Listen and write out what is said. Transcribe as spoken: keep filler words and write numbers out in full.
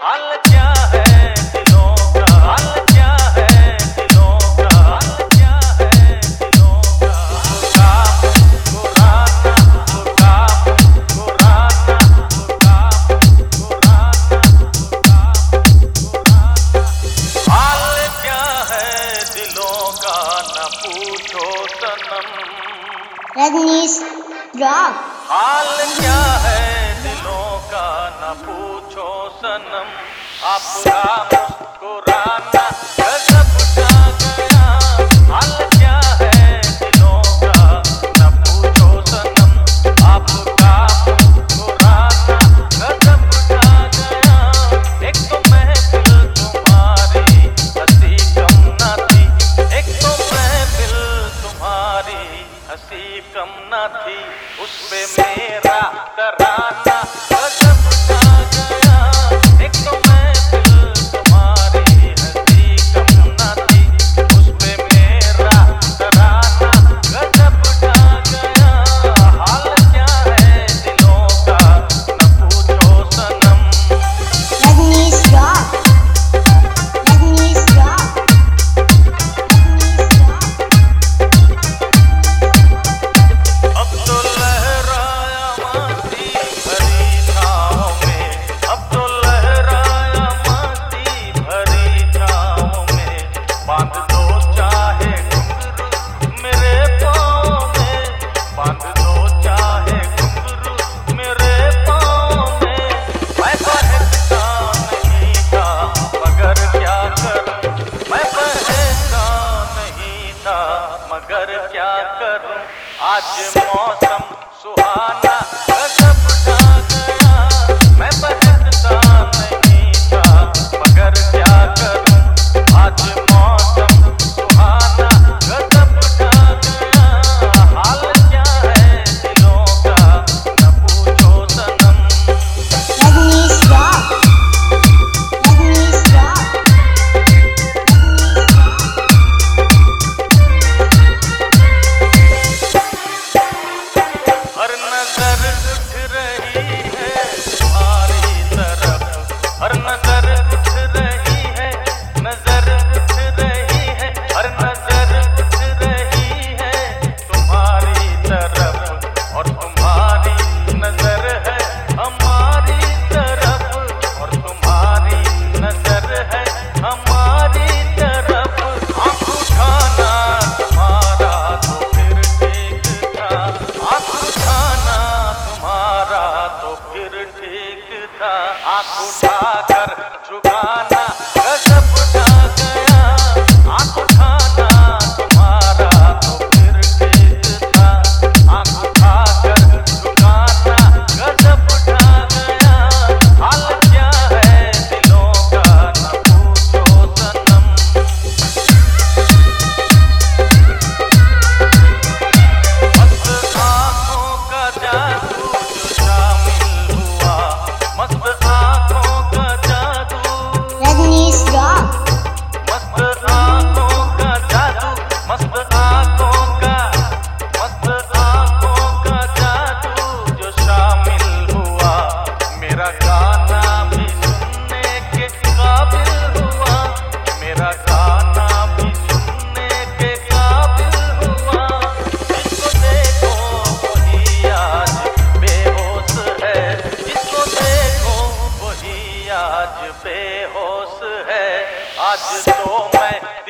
हाल क्या है दिलों का, हाल क्या है दिलों का, हाल क्या है दिलों का। गुराना गुराना गुराना गुराना गुराना हाल क्या है दिलों का न पूछो सनम। रजनीश रॉक। हाल क्या है दिलों का न पूछो सनम। आपका मुस्कुराना गजब छा गया। हाल क्या है दिलों का न पूछो सनम। आपका मुस्कुराना गजब छा गया। एक तो महफिल तुम्हारी हंसी कम न थी, एक तो महफिल तुम्हारी हंसी कम न थी। उस पे मेरा तराना गजब छा गया। एक तो महफिल तुम्हारी हंसी कम न थी, उस पे मेरा तराना गजब छा गया। हाल क्या है दिलों का न पूछो सनम। Rajneesh rock. Rajneesh rock. Rajneesh rock. अब तो लहराया मस्ती भरी छाँव में, अब तो लहराया मस्ती भरी छाँव में। बांध दो चाहे घुंघरू मेरे पाँव में, बांध दो चाहे घुंघरू मेरे पाँव में। मैं बहकता नहीं था मगर क्या करूं, मैं बहकता नहीं था मगर क्या करूं। आज मौसम सुहाना गजब छा गया। मैं बहकता नहीं था मगर क्या करूं। आज मौसम सुहाना गजब छा गया। हाल क्या है दिलों का न पूछो सनम। रजनीश रॉक। रजनीश रॉक। हर नजर उठ रही है तुम्हारी तरफ, हर नजर उठ रही है, नजर उठ रही है, हर नजर उठ रही है तुम्हारी तरफ। और तुम्हारी नजर है हमारी तरफ, और तुम्हारी नजर है हमारी तरफ। आँख उठाना तुम्हारा तो फिर ठीक था, आँख उठाना तुम्हारा तो फिर ठीक था। आँख उठाकर झुकाना गजब छा गया। आँख उठाना तुम्हारा तो फिर ठीक था, आँख उठाकर झुकाना गजब छा गया। हाल क्या है दिलों का न पूछो सनम। मस्त आँखों का जादू जो शामिल हुआ, मस्त आँखों का जादू, रजनीश रॉक। मस्त आँखों का जादू, मस्त आँखों का, मस्त आँखों का जादू जो शामिल हुआ। मेरा गाना भी सुनने के काबिल हुआ, मेरा गाना भी सुनने के काबिल हुआ। जिसको देखो वही आज बेहोश है, जिसको देखो वही आज बेहोश है। आज तो मैं